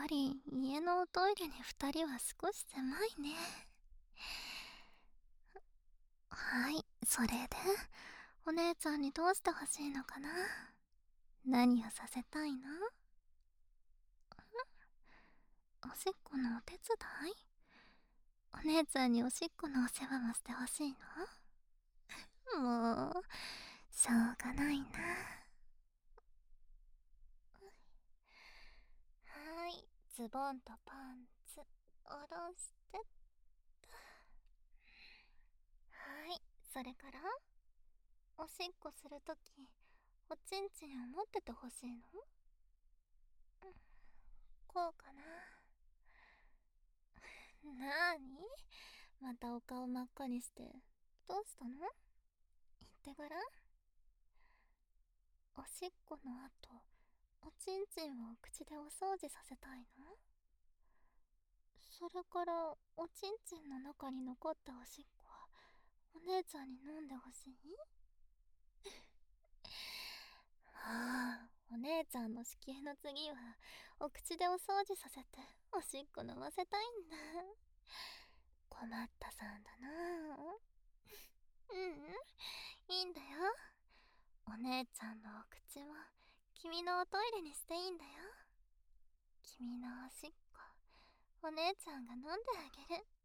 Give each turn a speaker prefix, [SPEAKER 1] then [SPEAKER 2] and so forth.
[SPEAKER 1] り家のおトイレに2人は少し狭いね。はい、それでお姉ちゃんにどうしてほしいのかな。何をさせたいの？おしっこのお手伝い？お姉ちゃんにおしっこのお世話もしてほしいの？もうしょうがないな。はい、ズボンとパンツ下ろして。はい、それからおしっこするときおちんちんを持っててほしいの？こうかな。なーに、またお顔真っ赤にして。どうしたの？言ってごらん。おしっこの後おちんちんを口でお掃除させたいの？それからおちんちんの中に残ったおしっこはお姉ちゃんに飲んでほしい？ああ、お姉ちゃんの子宮の次はお口でお掃除させておしっこ飲ませたいんだ。困ったさんだな。うんうん、いいんだよ。お姉ちゃんのお口も君のおトイレにしていいんだよ。君のおしっこお姉ちゃんが飲んであげる。